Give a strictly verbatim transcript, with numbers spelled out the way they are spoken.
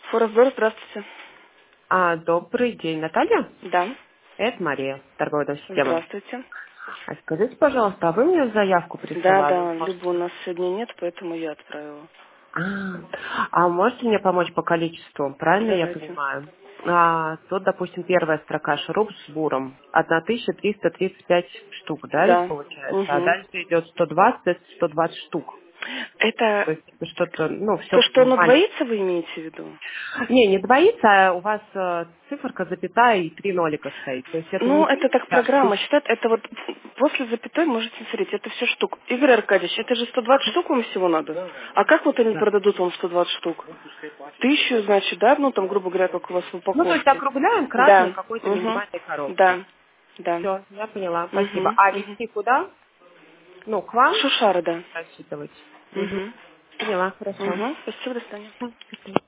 Форестдор, здравствуйте. А, добрый день, Наталья? Да. Это Мария, торговая дом системы. Здравствуйте. А скажите, пожалуйста, а вы мне заявку Да, присылали? да, Может, Любу у нас сегодня нет, поэтому я отправила. А, а можете мне помочь по количеству? Правильно я Давайте. понимаю? А, тут, допустим, первая строка шуруп с буром. тысяча триста тридцать пять штук, да, ведь Да. получается? А Угу. дальше идет сто двадцать, сто двадцать штук. То Это есть это что-то, ну, все то, что оно маленькое. двоится, вы имеете в виду? Не, не двоится, а у вас э, циферка, запятая и три нолика стоит. То есть это не Ну, это так тысяча, а программа штук. считает, это вот после запятой можете смотреть, это все штук. Игорь Аркадьевич, это же сто двадцать штук вам всего надо. А как вот они Да. продадут вам сто двадцать штук? Тысячу, значит, да? Ну, там, грубо говоря, как у вас в Ну, то есть упаковке. округляем кратно Да. какой-то Угу. минимальной коробки. Да. Да. Все, я поняла, спасибо. Угу. А Угу. вести куда? Ну, к вам Шушара, да. рассчитывать. Угу. Угу. Поняла, хорошо. Угу. Спасибо, до свидания. Да, спасибо.